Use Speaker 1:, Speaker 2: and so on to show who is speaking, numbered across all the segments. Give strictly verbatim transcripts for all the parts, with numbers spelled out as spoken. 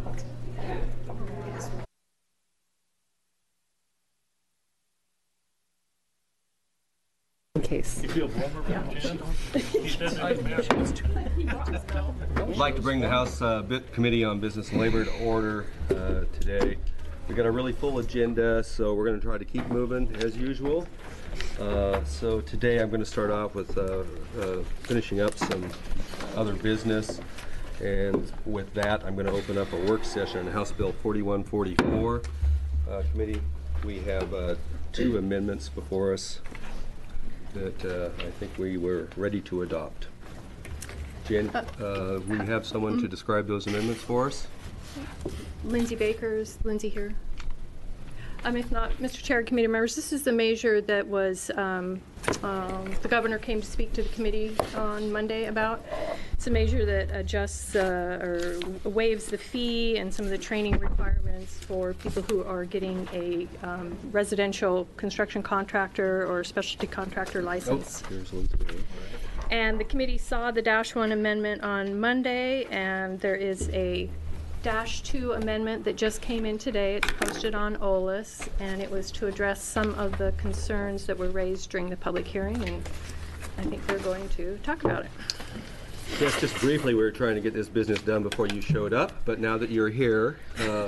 Speaker 1: In case.
Speaker 2: You feel warmer, Jan?
Speaker 3: I'd like to bring the House uh, Bit Committee on Business and Labor to order uh, today. We've got a really full agenda, so we're going to try to keep moving as usual. Uh, so today I'm going to start off with uh, uh, finishing up some other business, and with that I'm going to open up a work session on House Bill forty-one forty-four. Uh, committee, we have uh, two amendments before us that uh, I think we were ready to adopt. Jen, uh, we have someone to describe those amendments for us?
Speaker 1: Lindsay Baker's, Lindsay here. Um, if not, Mister Chair and committee members, this is the measure that was, um, um, the governor came to speak to the committee on Monday about. It's a measure that adjusts uh, or waives the fee and some of the training requirements for people who are getting a um, residential construction contractor or specialty contractor license.
Speaker 3: Oh, here's Lindsay.
Speaker 1: And the committee saw the dash one amendment on Monday, and there is a dash two amendment that just came in today. It's posted on O L A S, and it was to address some of the concerns that were raised during the public hearing, and I think they're going to talk about it.
Speaker 3: Yes, just briefly, we were trying to get this business done before you showed up, but now that you're here, uh,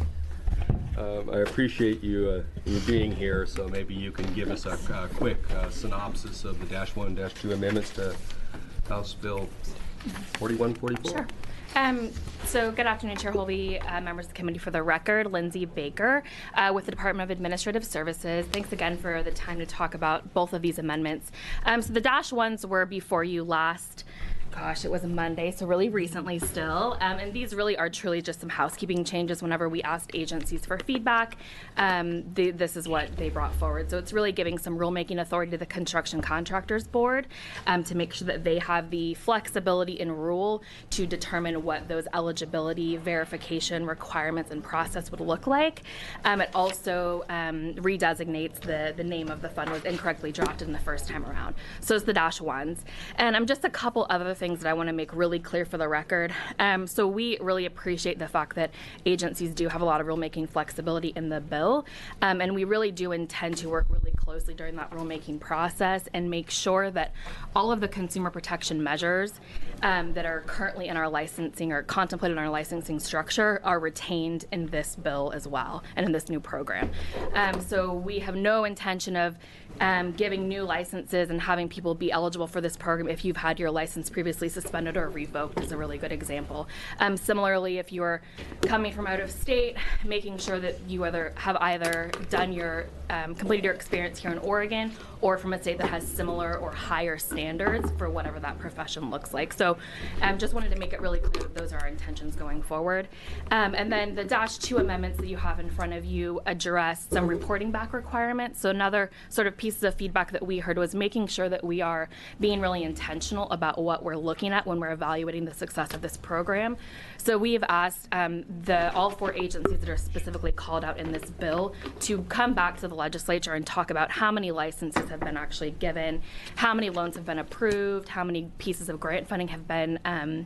Speaker 3: um, I appreciate you, uh, you being here, so maybe you can give us a, a quick uh, synopsis of the dash one, dash two amendments to House Bill forty-one forty-four.
Speaker 4: Sure. Um, so good afternoon, Chair Holby, uh, members of the committee. For the record, Lindsay Baker uh, with the Department of Administrative Services. Thanks again for the time to talk about both of these amendments. Um, so the dash ones were before you last. Gosh, it was Monday, so really recently still. Um, and these really are truly just some housekeeping changes. Whenever we asked agencies for feedback, um, the, this is what they brought forward. So it's really giving some rulemaking authority to the Construction Contractors Board um, to make sure that they have the flexibility in rule to determine what those eligibility verification requirements and process would look like. Um, it also um, redesignates the, the name of the fund was incorrectly drafted in the first time around. So it's the dash ones. And um, just a couple other things that I want to make really clear for the record. Um, so we really appreciate the fact that agencies do have a lot of rulemaking flexibility in the bill, um, and we really do intend to work really closely during that rulemaking process and make sure that all of the consumer protection measures um, that are currently in our licensing or contemplated in our licensing structure are retained in this bill as well and in this new program. Um, so we have no intention of um, giving new licenses and having people be eligible for this program if you've had your license previously suspended or revoked is a really good example. Um, similarly, if you're coming from out of state, making sure that you either have either done your um, completed your experience here in Oregon or from a state that has similar or higher standards for whatever that profession looks like. So I um, just wanted to make it really clear that those are our intentions going forward. Um, and then the dash two amendments that you have in front of you address some reporting back requirements. So another sort of pieces of feedback that we heard was making sure that we are being really intentional about what we're looking at when we're evaluating the success of this program. So we have asked um, the all four agencies that are specifically called out in this bill to come back to the legislature and talk about how many licenses have been actually given, how many loans have been approved, how many pieces of grant funding have been um,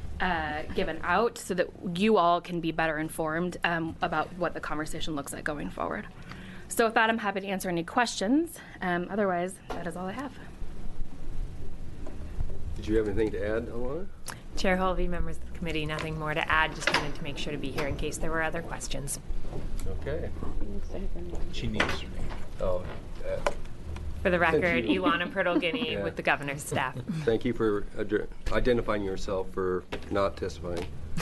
Speaker 4: uh, given out, so that you all can be better informed um, about what the conversation looks like going forward. So with that, I'm happy to answer any questions. Um, otherwise, that is all I have.
Speaker 3: Did you have anything to add, Alana?
Speaker 5: Chair Holby, members of the committee, nothing more to add. Just wanted to make sure to be here in case there were other questions.
Speaker 3: Okay.
Speaker 2: She needs her name.
Speaker 3: Oh, uh,
Speaker 5: For the record,
Speaker 3: you.
Speaker 5: Ilana Purtle-Guinea
Speaker 3: Yeah.
Speaker 5: with the governor's staff.
Speaker 3: thank you for ad- identifying yourself for not testifying.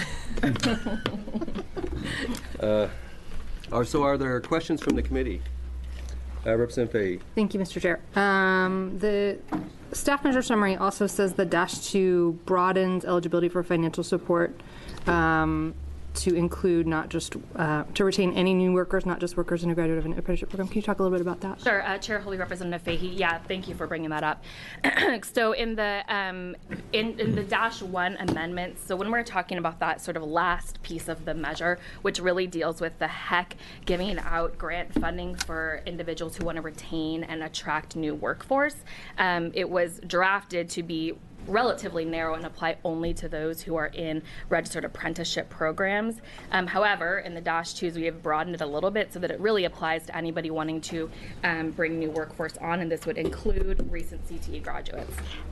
Speaker 3: uh, are, so are there questions from the committee? Uh, Representative Fahey.
Speaker 6: Thank you, Mister Chair. Um, the staff measure summary also says the dash two broadens eligibility for financial support um, to include not just, uh, to retain any new workers, not just workers in a graduate of an apprenticeship program. Can you talk a little bit about that?
Speaker 4: Sure, uh, Chair Holby, Representative Fahey. Yeah, thank you for bringing that up. So in the um, in, in the dash one amendments, so when we're talking about that sort of last piece of the measure, which really deals with the H E C giving out grant funding for individuals who want to retain and attract new workforce, um, it was drafted to be relatively narrow and apply only to those who are in registered apprenticeship programs. Um, however, in the dash twos, we have broadened it a little bit so that it really applies to anybody wanting to um, bring new workforce on, and this would include recent C T E graduates.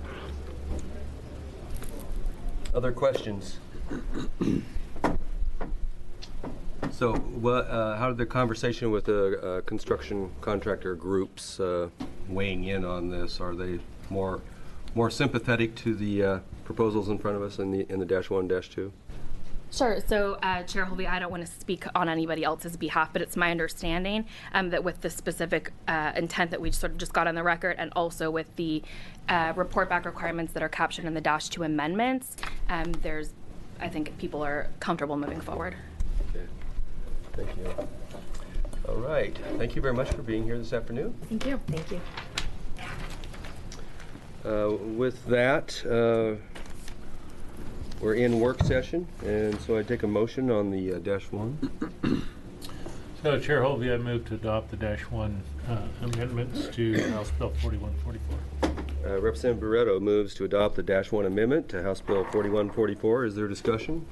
Speaker 3: Other questions? So, what, uh, how did the conversation with the uh, construction contractor groups uh, weighing in on this? Are they more more sympathetic to the uh, proposals in front of us in the in the dash one, dash two?
Speaker 4: Sure. So, uh, Chair Holby, I don't want to speak on anybody else's behalf, but it's my understanding um, that with the specific uh, intent that we sort of just got on the record, and also with the uh, report back requirements that are captured in the dash two amendments, um, there's, I think people are comfortable moving forward.
Speaker 3: Okay. Thank you. All right. Thank you very much for being here this afternoon.
Speaker 4: Thank you.
Speaker 5: Thank you.
Speaker 3: Uh, with that, uh, we're in work session, and so I take a motion on the uh, dash one.
Speaker 2: So, Chair Holby, I move to adopt the dash one uh, amendments to House Bill forty-one forty-four.
Speaker 3: Uh, Representative Barreto moves to adopt the dash one amendment to House Bill forty-one forty-four. Is there discussion?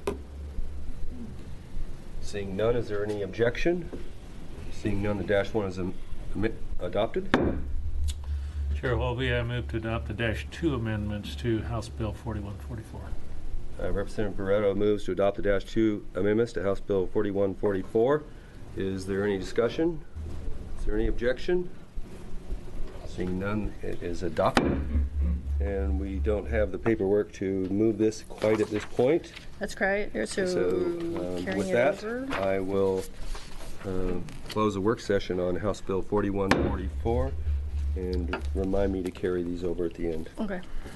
Speaker 3: Seeing none, is there any objection? Seeing none, the dash one is am- am- adopted.
Speaker 2: Chair Holby, I move to adopt the dash two amendments to House Bill forty-one forty-four.
Speaker 3: Uh, Representative Barreto moves to adopt the dash two amendments to House Bill forty-one forty-four. Is there any discussion? Is there any objection? Seeing none, it is adopted. And we don't have the paperwork to move this quite at this point.
Speaker 1: That's correct. So,
Speaker 3: So um,
Speaker 1: carrying
Speaker 3: with
Speaker 1: it
Speaker 3: that,
Speaker 1: over.
Speaker 3: I will uh, close the work session on House Bill forty-one forty-four and remind me to carry these over at the end.
Speaker 1: Okay.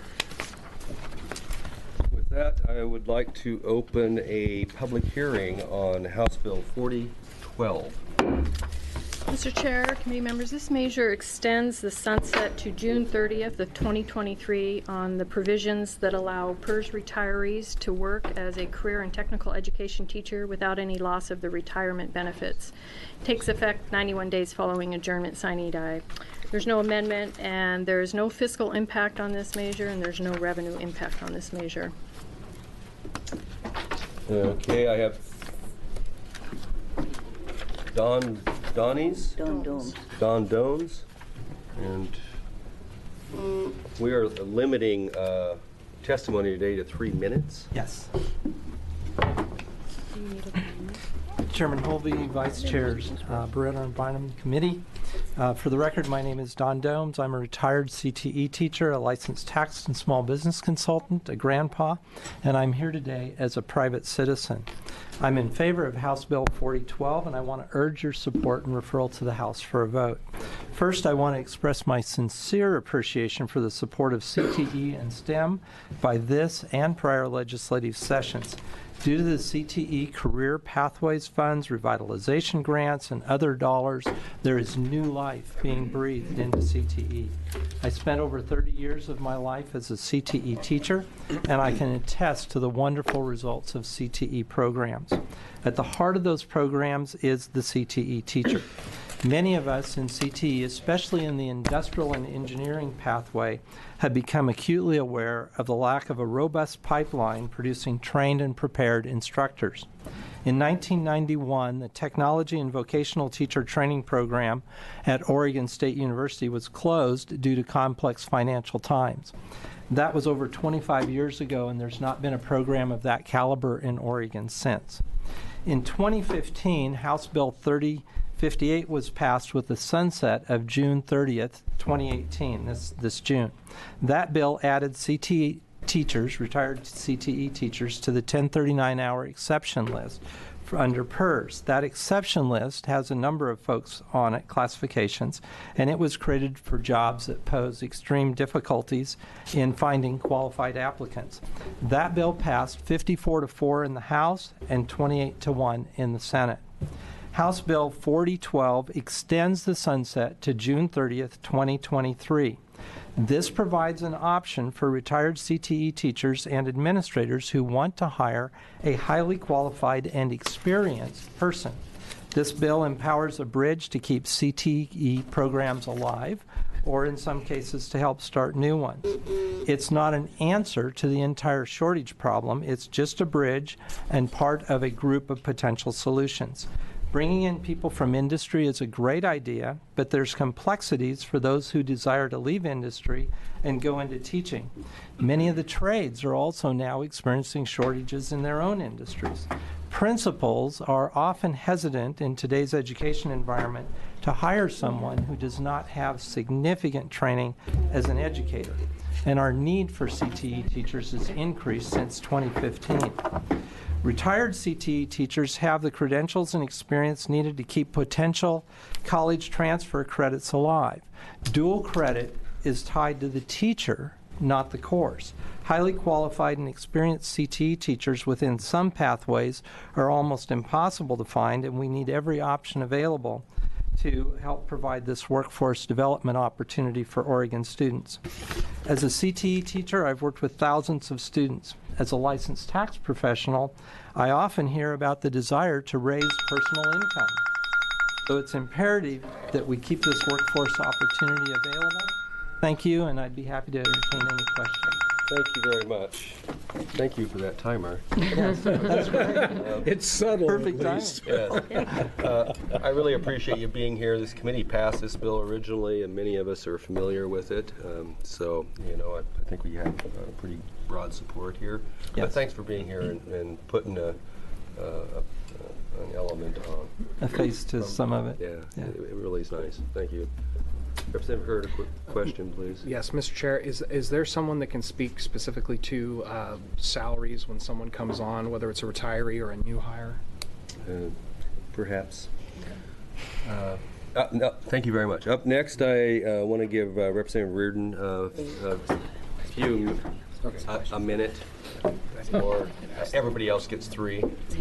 Speaker 3: With that, I would like to open a public hearing on House Bill forty twelve.
Speaker 1: Mister Chair, committee members, this measure extends the sunset to June thirtieth of twenty twenty-three on the provisions that allow PERS retirees to work as a career and technical education teacher without any loss of the retirement benefits. Takes effect ninety-one days following adjournment sine die. There's no amendment, and there is no fiscal impact on this measure, and there's no revenue impact on this measure.
Speaker 3: Okay, I have Don Donnie's?
Speaker 7: Don Domes.
Speaker 3: Don Dones. And we are limiting uh, testimony today to three minutes.
Speaker 8: Yes. Chairman Holby, Vice Chairs, uh, Barreto and Bynum Committee. Uh, for the record, my name is Don Domes. I'm a retired C T E teacher, a licensed tax and small business consultant, a grandpa, and I'm here today as a private citizen. I'm in favor of House Bill forty twelve, and I want to urge your support and referral to the House for a vote. First, I want to express my sincere appreciation for the support of C T E and STEM by this and prior legislative sessions. Due to the C T E Career Pathways Funds, revitalization grants, and other dollars, there is new life being breathed into C T E. I spent over thirty years of my life as a C T E teacher, and I can attest to the wonderful results of C T E programs. At the heart of those programs is the C T E teacher. Many of us in C T E, especially in the industrial and engineering pathway, have become acutely aware of the lack of a robust pipeline producing trained and prepared instructors. In nineteen ninety-one, the Technology and Vocational Teacher Training Program at Oregon State University was closed due to complex financial times. That was over twenty-five years ago, and there's not been a program of that caliber in Oregon since. In twenty fifteen, House Bill thirty fifty-eight was passed with the sunset of June thirtieth, twenty eighteen, this, this June. That bill added C T E teachers, retired C T E teachers, to the ten thirty-nine hour exception list for under PERS. That exception list has a number of folks on it, classifications, and it was created for jobs that pose extreme difficulties in finding qualified applicants. That bill passed fifty-four to four in the House and twenty-eight to one in the Senate. House Bill forty twelve extends the sunset to June thirtieth, twenty twenty-three. This provides an option for retired C T E teachers and administrators who want to hire a highly qualified and experienced person. This bill empowers a bridge to keep C T E programs alive or in some cases to help start new ones. It's not an answer to the entire shortage problem. It's just a bridge and part of a group of potential solutions. Bringing in people from industry is a great idea, but there's complexities for those who desire to leave industry and go into teaching. Many of the trades are also now experiencing shortages in their own industries. Principals are often hesitant in today's education environment to hire someone who does not have significant training as an educator, and our need for C T E teachers has increased since twenty fifteen. Retired C T E teachers have the credentials and experience needed to keep potential college transfer credits alive. Dual credit is tied to the teacher, not the course. Highly qualified and experienced C T E teachers within some pathways are almost impossible to find, and we need every option available to help provide this workforce development opportunity for Oregon students. As a C T E teacher, I've worked with thousands of students. As a licensed tax professional, I often hear about the desire to raise personal income. So it's imperative that we keep this workforce opportunity available. Thank you, and I'd be happy to entertain any questions.
Speaker 3: Thank you very much. Thank you for that timer.
Speaker 8: Yes, that's great.
Speaker 7: It's subtle.
Speaker 8: Perfect
Speaker 7: at
Speaker 8: timing.
Speaker 7: least.
Speaker 3: Yes. Uh, I really appreciate you being here. This committee passed this bill originally, and many of us are familiar with it. Um, so, you know, I, I think we have uh, pretty broad support here. But
Speaker 8: Yes.
Speaker 3: thanks for being here and, and putting a, uh, a, an element on.
Speaker 8: A face to some of it.
Speaker 3: Yeah,
Speaker 8: Yeah.
Speaker 3: It, it really is nice. Thank you. Representative Hurd, a quick question, please.
Speaker 7: Yes, Mister Chair, is is there someone that can speak specifically to uh, salaries when someone comes on, whether it's a retiree or a new hire?
Speaker 3: Uh, perhaps. Uh, uh, no, thank you very much. Up next, I uh, want to give uh, Representative Reardon uh, a few, a, a minute, or everybody else gets three.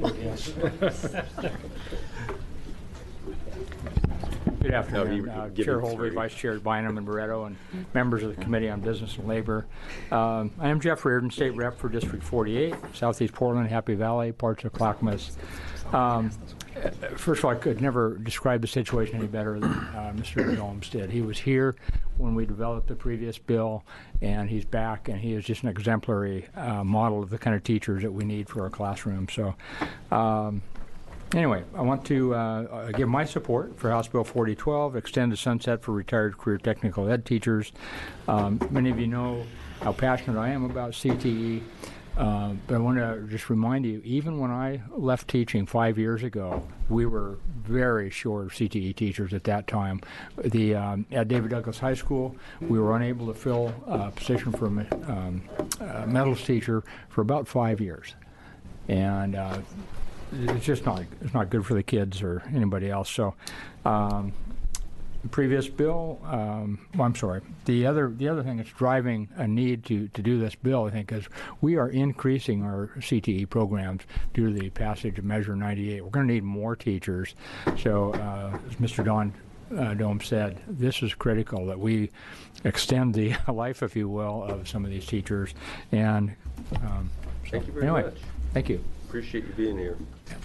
Speaker 9: Good
Speaker 3: No,
Speaker 9: afternoon,
Speaker 3: you-
Speaker 9: uh,
Speaker 3: give
Speaker 9: Chair
Speaker 3: him
Speaker 9: Holvey,
Speaker 3: three.
Speaker 9: Vice Chair Bynum and Barretto, and members of the Committee on Business and Labor. Um, I am Jeff Reardon, State Rep for District forty-eight, Southeast Portland, Happy Valley, parts of Clackamas. Um, First of all, I could never describe the situation any better than uh, Mister Gomes did. He was here when we developed the previous bill, and he's back, and he is just an exemplary uh, model of the kind of teachers that we need for our classroom. So. Um, Anyway, I want to uh, give my support for House Bill forty twelve, extend the sunset for retired career technical ed teachers. Um, many of you know how passionate I am about C T E, uh, but I want to just remind you, even when I left teaching five years ago, we were very short of C T E teachers at that time. The, um, at David Douglas High School, we were unable to fill a position for a um, a metals teacher for about five years. And uh, it's just not it's not good for the kids or anybody else. So, um, the previous bill, um, well, I'm sorry. The other the other thing that's driving a need to to do this bill, I think, is we are increasing our C T E programs due to the passage of Measure ninety-eight. We're going to need more teachers. So, uh, as Mister Don uh, Dome said, this is critical that we extend the life, if you will, of some of these teachers. And um, so,
Speaker 3: Thank you very
Speaker 9: anyway,
Speaker 3: much.
Speaker 9: Thank you.
Speaker 3: Appreciate you being here.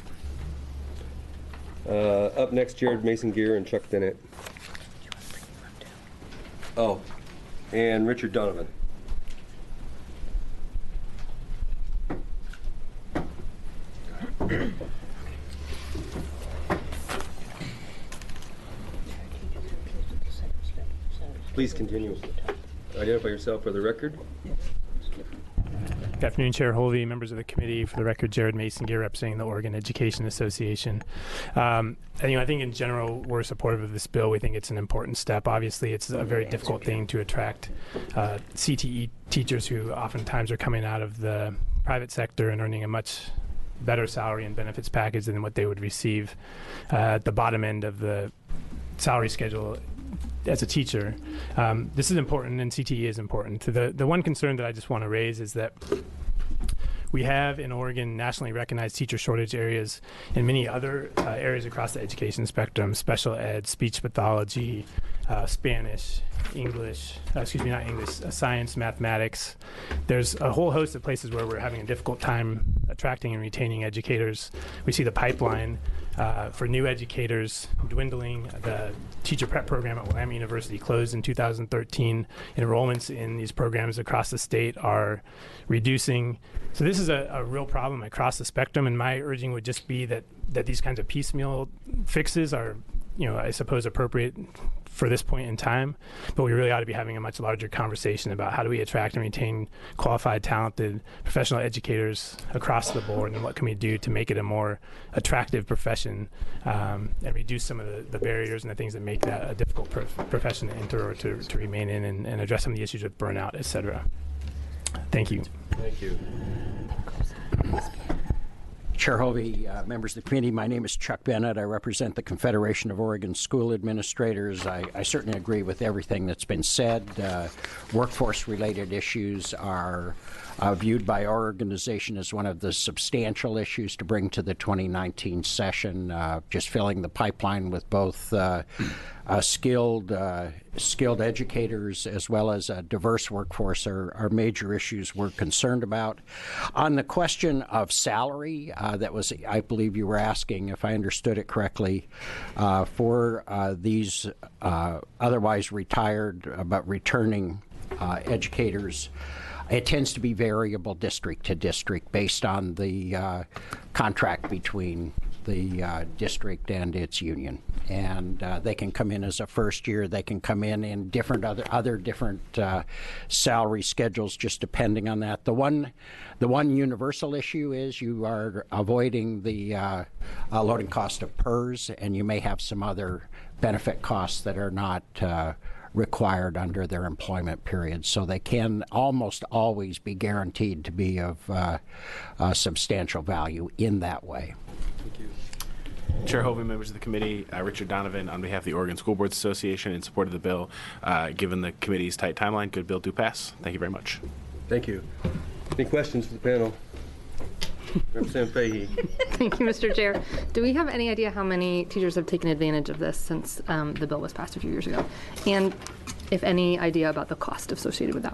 Speaker 3: Uh, up next, Jared Mason Gear and Chuck Bennett. Oh, and Richard Donovan. Please continue. Identify yourself for the record.
Speaker 10: Good afternoon, Chair Holvey, members of the committee. For the record, Jared Mason Gear, representing the Oregon Education Association. Um, and, you know, I think in general we're supportive of this bill. We think it's an important step. Obviously, it's a very difficult thing to attract uh, C T E teachers who oftentimes are coming out of the private sector and earning a much better salary and benefits package than what they would receive uh, at the bottom end of the salary schedule as a teacher. Um, this is important, and C T E is important. The, the one concern that I just want to raise is that we have in Oregon nationally recognized teacher shortage areas in many other uh, areas across the education spectrum: special ed, speech pathology, uh, Spanish, English, uh, excuse me, not English, uh, science, mathematics. There's a whole host of places where we're having a difficult time attracting and retaining educators. We see the pipeline uh, for new educators dwindling. The teacher prep program at Willamette University closed in two thousand thirteen. Enrollments in these programs across the state are reducing. So this is a, a real problem across the spectrum, and my urging would just be that, that these kinds of piecemeal fixes are, you know, I suppose appropriate for this point in time, but we really ought to be having a much larger conversation about how do we attract and retain qualified, talented professional educators across the board, and what can we do to make it a more attractive profession, um, and reduce some of the, the barriers and the things that make that a difficult prof- profession to enter or to, to remain in, and, and address some of the issues with burnout, et cetera. Thank you.
Speaker 3: Thank you.
Speaker 11: Chair Hovey, uh, members of the committee, my name is Chuck Bennett. I represent the Confederation of Oregon School Administrators. I, I certainly agree with everything that's been said. Uh, workforce-related issues are uh, viewed by our organization as one of the substantial issues to bring to the twenty nineteen session. Uh, just filling the pipeline with both uh, uh, skilled uh, skilled educators as well as a diverse workforce are, are major issues we're concerned about. On the question of salary, uh, that was, I believe you were asking, if I understood it correctly, uh, for uh, these uh, otherwise retired uh, but returning uh, educators. It tends to be variable district to district based on the uh, contract between the uh, district and its union. And uh, they can come in as a first year. They can come in in different other other different uh, salary schedules, just depending on that. The one, the one universal issue is you are avoiding the uh, uh, loading cost of P E R S, and you may have some other benefit costs that are not Uh, required under their employment period. So they can almost always be guaranteed to be of uh, uh, substantial value in that way.
Speaker 12: Thank you. Chair Hovey, members of the committee, uh, Richard Donovan on behalf of the Oregon School Boards Association in support of the bill. Uh, given the committee's tight timeline, good bill do pass. Thank you very much.
Speaker 3: Thank you. Any questions for the panel? Representative Fahey.
Speaker 6: Thank you, Mister Chair. Do we have any idea how many teachers have taken advantage of this since um, the bill was passed a few years ago? And if any idea about the cost associated with that?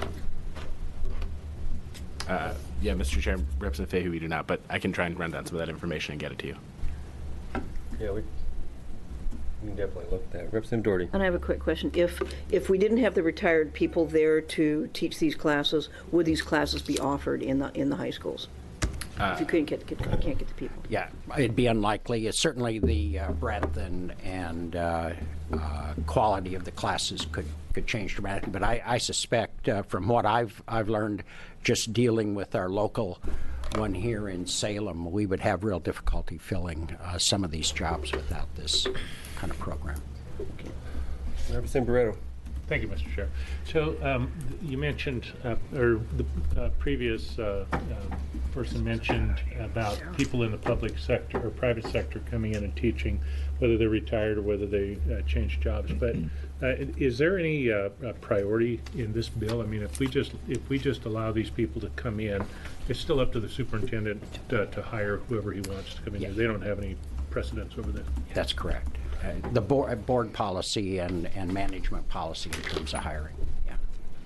Speaker 12: Uh, yeah, Mister Chair, Representative Fahey, we do not, but I can try and run down some of that information and get it to you.
Speaker 3: Yeah, we, we can definitely look at that. Representative Doherty.
Speaker 13: And I have a quick question. If if we didn't have the retired people there to teach these classes, would these classes be offered in the in the high schools?
Speaker 11: Uh,
Speaker 13: if you couldn't get, get can't get the people.
Speaker 11: Yeah, it'd be unlikely. It's certainly the uh, breadth and and uh, uh, quality of the classes could, could change dramatically. But I, I suspect, uh, from what I've I've learned, just dealing with our local one here in Salem, we would have real difficulty filling uh, some of these jobs without this kind of program.
Speaker 3: Okay. Representative Barreto.
Speaker 2: Thank you, Mister Chair. So um, you mentioned, uh, or the uh, previous uh, uh, person mentioned about people in the public sector or private sector coming in and teaching, whether they're retired or whether they uh, change jobs. But uh, is there any uh, uh, priority in this bill? I mean, if we just if we just allow these people to come in, it's still up to the superintendent to, to hire whoever he wants to come in. Yeah. They don't have any precedence over that.
Speaker 11: That's correct. Uh, the board, board policy and, and management policy in terms of hiring. Yeah.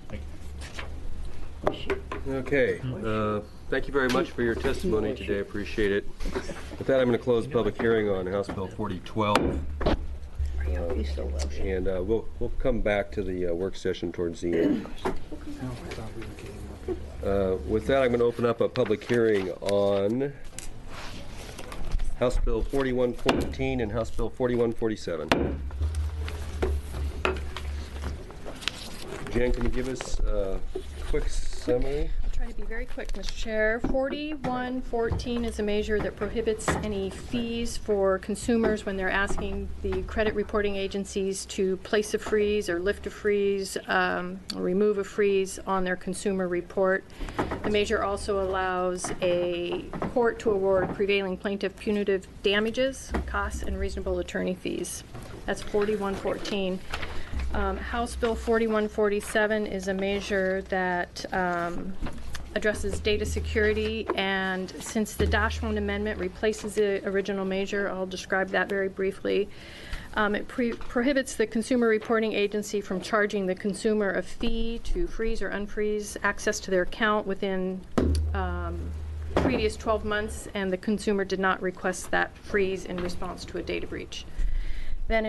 Speaker 2: Thank you.
Speaker 3: Okay. Uh, thank you very much for your testimony today. Appreciate it. With that, I'm going to close public hearing on House Bill forty twelve. Uh, and uh, we'll we'll come back to the uh, work session towards the end. Uh, with that, I'm going to open up a public hearing on House Bill forty-one fourteen and House Bill forty-one forty-seven. Jan, can you give us a quick summary?
Speaker 1: I'll try to be very quick, Mister Chair. forty-one fourteen is a measure that prohibits any fees for consumers when they're asking the credit reporting agencies to place a freeze or lift a freeze um, or remove a freeze on their consumer report. The measure also allows a court to award prevailing plaintiff punitive damages, costs, and reasonable attorney fees. That's forty-one fourteen. Um, House Bill forty-one forty-seven is a measure that um, addresses data security, and since the Dash one amendment replaces the original measure, I'll describe that very briefly. Um, It pre- prohibits the consumer reporting agency from charging the consumer a fee to freeze or unfreeze access to their account within um, previous twelve months, and the consumer did not request that freeze in response to a data breach.